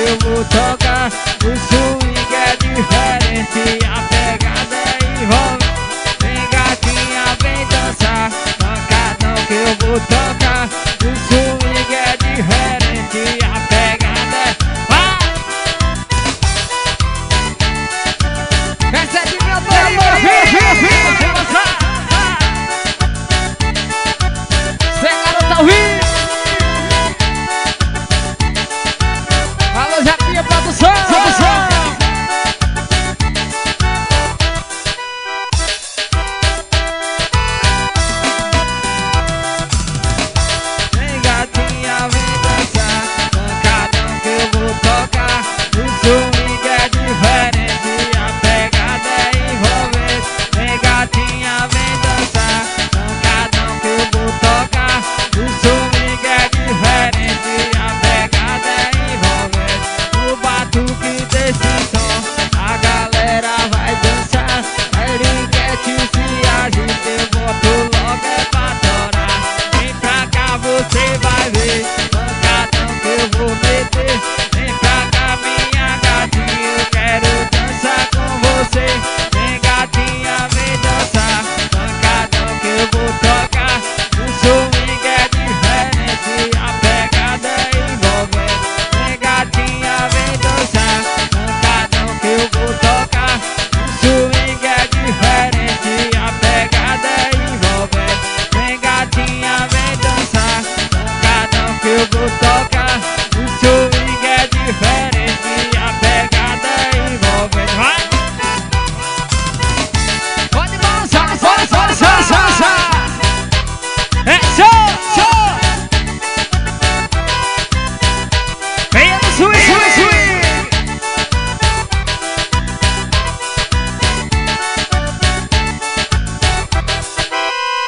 eu vou tocar. O swing é diferente, a pegada é envolvente. Vem gatinha, vem dançar, pancadão que eu vou tocar. O swing é diferente, a pegada é... Essa é de meu Cê garota ao vivo. Alô, Japinha, produção. Vem gatinha, vem dançar, pancadão que eu vou tocar. O swing é diferente, a pegada é envolvente. Vem gatinha, vem dançar, pancadão que eu vou tocar. O swing é diferente, a pegada é envolvente. No batuque desse som, a galera vai dançar. A Eriguete se agita, eu boto logo é pra torar. Vem pra cá, você vai ver, pancadão que eu vou meter. Vem pra cá, minha gatinha, eu quero dançar com você. Vem gatinha, vem dançar, pancadão que eu vou tocar. O swing é diferente, a pegada é envolvente. Vem gatinha, vem dançar, pancadão que eu vou tocar. O swing é diferente, a pegada é envolvente. Vem gatinha, vem dançar, pancadão que eu vou tocar.